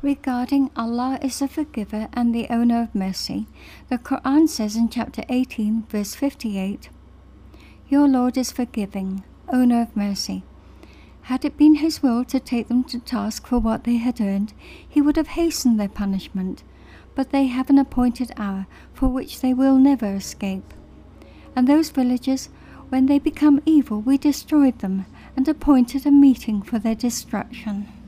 Regarding Allah is the forgiver and the owner of mercy, the Quran says in chapter 18, verse 58, "Your Lord is forgiving, owner of mercy." Had it been his will to take them to task for what they had earned, he would have hastened their punishment, but they have an appointed hour for which they will never escape. And those villagers, when they become evil, we destroyed them and appointed a meeting for their destruction.